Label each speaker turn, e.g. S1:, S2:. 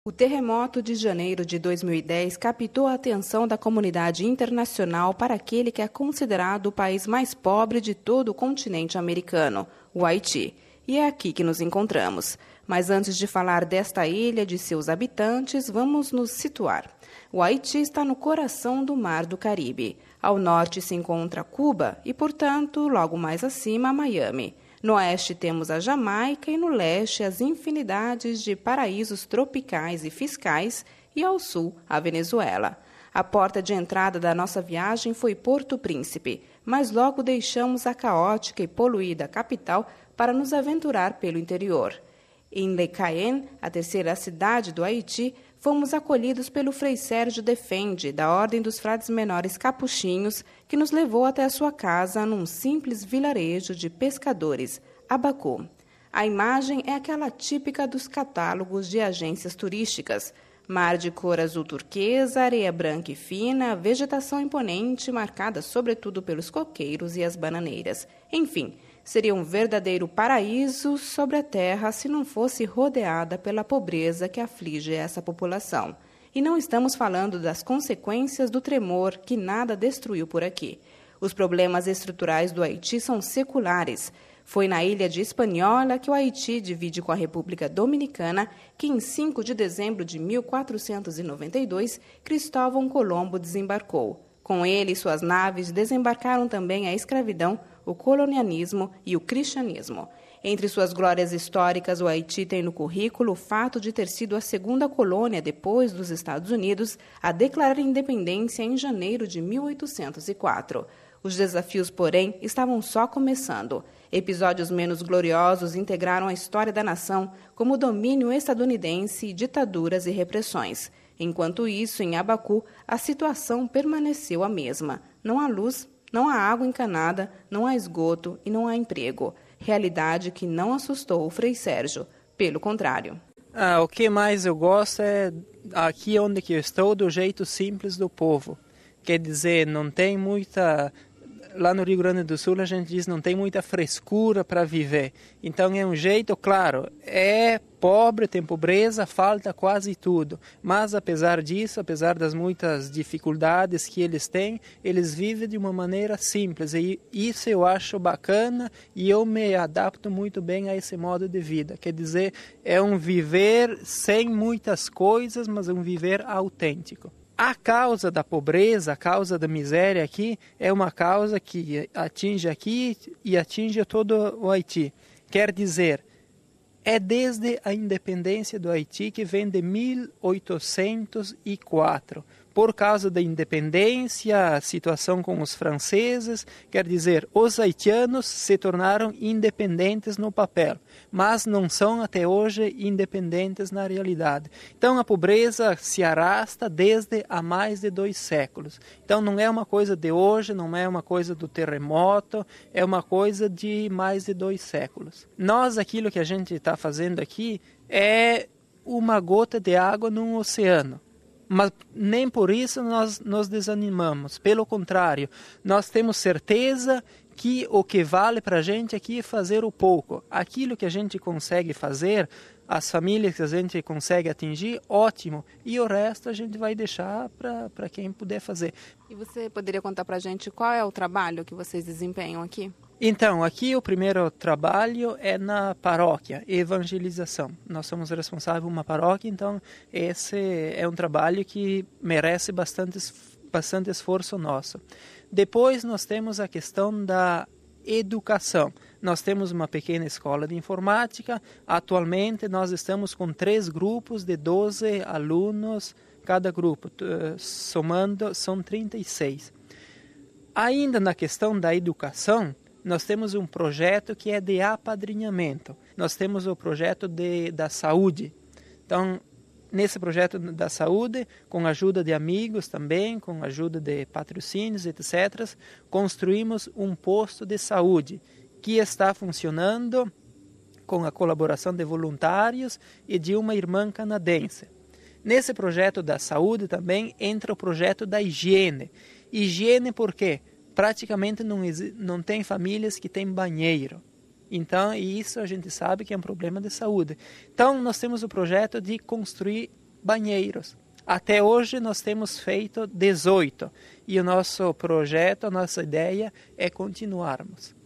S1: O terremoto de janeiro de 2010 captou a atenção da comunidade internacional para aquele que é considerado o país mais pobre de todo o continente americano, o Haiti. E é aqui que nos encontramos. Mas antes de falar desta ilha e de seus habitantes, vamos nos situar. O Haiti está no coração do Mar do Caribe. Ao norte se encontra Cuba e, portanto, logo mais acima, Miami. No oeste temos a Jamaica e no leste as infinidades de paraísos tropicais e fiscais e ao sul a Venezuela. A porta de entrada da nossa viagem foi Porto Príncipe, mas logo deixamos a caótica e poluída capital para nos aventurar pelo interior. Em Le Cayenne, a terceira cidade do Haiti, fomos acolhidos pelo Frei Sérgio Defende, da Ordem dos Frades Menores Capuchinhos, que nos levou até a sua casa num simples vilarejo de pescadores, Abacu. A imagem é aquela típica dos catálogos de agências turísticas. Mar de cor azul turquesa, areia branca e fina, vegetação imponente, marcada sobretudo pelos coqueiros e as bananeiras. Enfim, seria um verdadeiro paraíso sobre a terra se não fosse rodeada pela pobreza que aflige essa população. E não estamos falando das consequências do tremor que nada destruiu por aqui. Os problemas estruturais do Haiti são seculares. Foi na ilha de Hispaniola que o Haiti divide com a República Dominicana que, em 5 de dezembro de 1492, Cristóvão Colombo desembarcou. Com ele e suas naves desembarcaram também a escravidão, o colonialismo e o cristianismo. Entre suas glórias históricas, o Haiti tem no currículo o fato de ter sido a segunda colônia depois dos Estados Unidos a declarar independência em janeiro de 1804. Os desafios, porém, estavam só começando. Episódios menos gloriosos integraram a história da nação, como o domínio estadunidense, ditaduras e repressões. Enquanto isso, em Abacu, a situação permaneceu a mesma. Não há luz, não há água encanada, não há esgoto e não há emprego. Realidade que não assustou o Frei Sérgio. Pelo contrário.
S2: O que mais eu gosto é aqui onde que eu estou, do jeito simples do povo. Quer dizer, não tem muita... Lá no Rio Grande do Sul a gente diz não tem muita frescura para viver. Então é um jeito, claro, é pobre, tem pobreza, falta quase tudo. Mas apesar disso, apesar das muitas dificuldades que eles têm, eles vivem de uma maneira simples. E isso eu acho bacana e eu me adapto muito bem a esse modo de vida. Quer dizer, é um viver sem muitas coisas, mas um viver autêntico. A causa da pobreza, a causa da miséria aqui, é uma causa que atinge aqui e atinge todo o Haiti. Quer dizer, é desde a independência do Haiti, que vem de 1804. Por causa da independência, a situação com os franceses, quer dizer, os haitianos se tornaram independentes no papel, mas não são até hoje independentes na realidade. Então a pobreza se arrasta desde há mais de 2 séculos. Então não é uma coisa de hoje, não é uma coisa do terremoto, é uma coisa de mais de 2 séculos. Nós, aquilo que a gente está fazendo aqui é uma gota de água num oceano. Mas nem por isso nós nos desanimamos. Pelo contrário, nós temos certeza que o que vale para a gente aqui é fazer o pouco. Aquilo que a gente consegue fazer, as famílias que a gente consegue atingir, ótimo. E o resto a gente vai deixar para quem puder fazer.
S1: E você poderia contar para a gente qual é o trabalho que vocês desempenham aqui?
S2: Então, aqui o primeiro trabalho é na paróquia, evangelização. Nós somos responsáveis por uma paróquia, então esse é um trabalho que merece bastante esforço nosso. Depois nós temos a questão da educação. Nós temos uma pequena escola de informática. Atualmente nós estamos com 3 grupos de 12 alunos cada grupo, somando são 36. Ainda na questão da educação, nós temos um projeto que é de apadrinhamento. Nós temos o projeto da saúde. Então, nesse projeto da saúde, com a ajuda de amigos também, com a ajuda de patrocínios, etc., construímos um posto de saúde que está funcionando com a colaboração de voluntários e de uma irmã canadense. Nesse projeto da saúde também entra o projeto da higiene. Higiene por quê? Praticamente não tem famílias que têm banheiro. Então, isso a gente sabe que é um problema de saúde. Então, nós temos o projeto de construir banheiros. Até hoje nós temos feito 18 e o nosso projeto, a nossa ideia é continuarmos.